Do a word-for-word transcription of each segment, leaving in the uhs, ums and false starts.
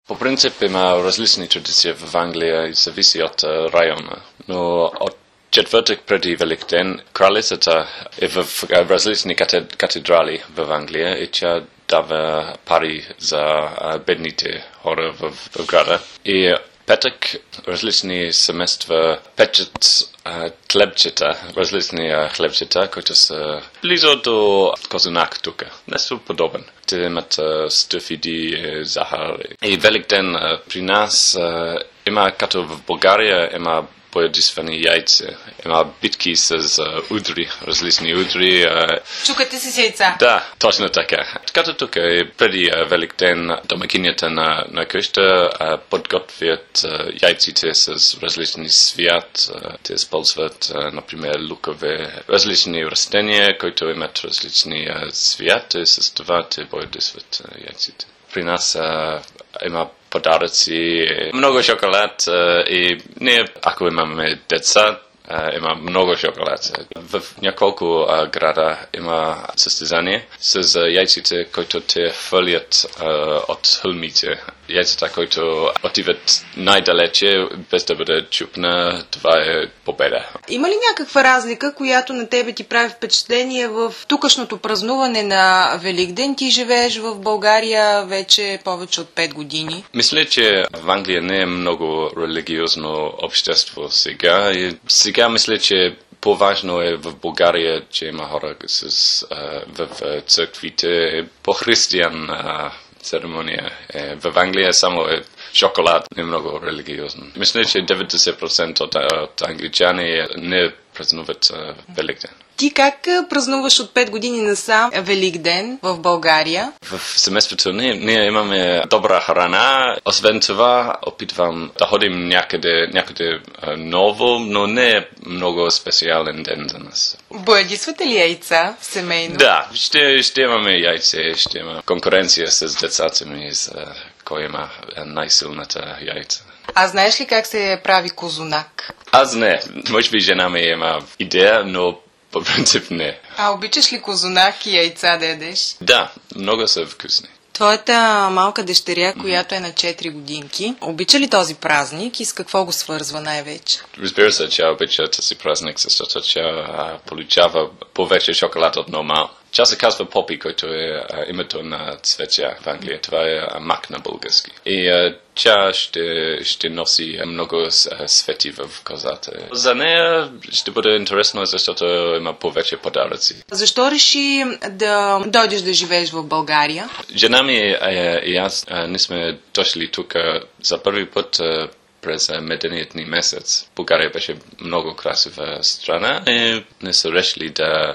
По принцип има различни традиции в Англия и зависи от района, но от четвъртък преди Великден кралицата е в различни катедрали в Англия и тя дава пари за бедните хора в, в града. И петък различни семейства печат хлебчета, различни хлебчета, които са близо до козунак тук. Нещо подобен. Те имат стъфиди, захар. И Великден при нас има, като в България, има боядисвани яйца. Има битки с uh, удри, различни удри. Uh... Чукате с яйца? Да, точно така. Като тук е преди uh, Великден, домакинята на, на къща uh, подготвят uh, яйците с различни свят. Uh, те използват, uh, например, лукове, различни растения, които имат различни uh, свят и с това те боядисват uh, яйците. При нас uh, има подаръци, много шоколад и ние, ако имаме деца, има много шоколад. В няколко града има състезание с яйците, които те хвърлят от хълмите. Яйцата, които отиват най-далече, без да бъде чупна, това е победа. Има ли някаква разлика, която на тебе ти прави впечатление в тукашното празнуване на Великден? Ти живееш в България вече повече от пет години. Мисля, че в Англия не е много религиозно общество сега. И сега мисля, че по-важно е в България, че има хора с, а, в църквите по-християн а, церемония. Е, в Англия само е шоколад, не е много религиозно. Мисля, че деветдесет процента от, от англичани не празнуват Великден. Ти как празнуваш от пет години насам Великден в България? В семейството ние, ние имаме добра храна. Освен това, опитвам да ходим някъде, някъде ново, но не е много специален ден за нас. Боядисвате ли яйца семейно? Да, ще, ще имаме яйце, ще има конкуренция с децата ми за кой има най-силната яйца. А знаеш ли как се прави козунак? Аз не. Може би жена ми има идея, но по принцип не. А обичаш ли козунак и яйца да ядеш? Да, много са вкусни. Твоята малка дъщеря, която е на четири годинки, обича ли този празник и с какво го свързва най-вече? Разбира се, че обича този празник, защото че получава повече шоколад от нормал. Тя се казва Попи, който е а, името на цветя в Англия. Това е а, мак на български. И а, тя ще, ще носи много а, свети в козата. За нея ще бъде интересно, защото има повече подаръци. Защо реши да дойдеш да живееш в България? Жена ми а, и аз а, не сме дошли тук за първи път а, през меденият ни месец. България беше много красива страна и не са решили да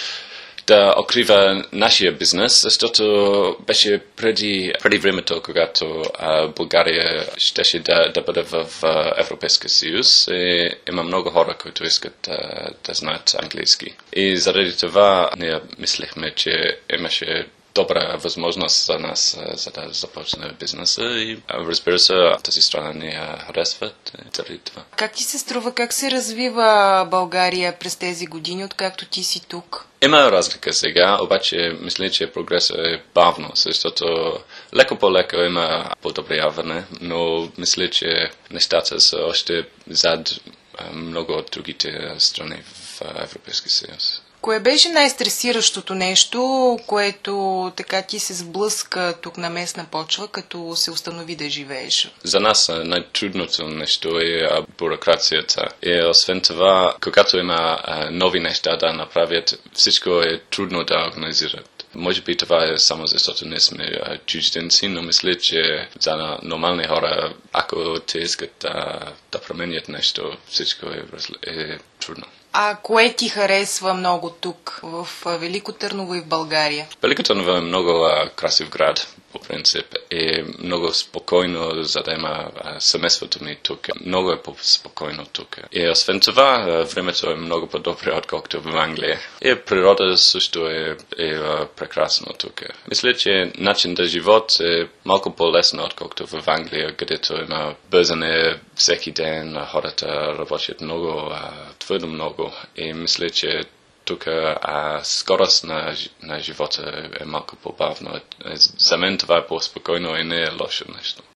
да открива нашия бизнес, защото беше преди, преди времето, когато а, България щеше да, да бъде в а, Европейския съюз. И има много хора, които искат а, да знаят английски. И заради това ние мислехме, че имаше добра възможност за нас, за да започне бизнеса и разбира се, тази страна ни я харесват заради това. Как ти се струва, как се развива България през тези години, откакто ти си тук? Има разлика сега, обаче мисля, че прогресът е бавно, защото леко по леко има подобряване, но мисля, че нещата са още зад много от другите страни в Европейския съюз. Кое беше най-стресиращото нещо, което така ти се сблъска тук на местна почва, като се установи да живееш? За нас най-трудното нещо е бюрокрацията. И освен това, когато има нови неща да направят, всичко е трудно да организират. Може би това е само защото не сме чужденци, но мисля, че за нормални хора, ако те искат да, да променят нещо, всичко е, е трудно. А кое ти харесва много тук, в Велико Търново и в България? Велико Търново е много а, красив град, по принцип. Е много спокойно, за да има а, семейството ми тук. Много е по-спокойно тук. И освен това, а, времето е много по-добре, отколкото в Англия. И природа също е, е а, прекрасно тук. Мисля, че начин да живот е малко по-лесно, отколкото в Англия, където има бързане всеки ден, хората работят много, а, твърдо много. И мисля, че тук а, скорост на, на живота е малко по-бавно. За мен това е по-спокойно и не е лошо нещо.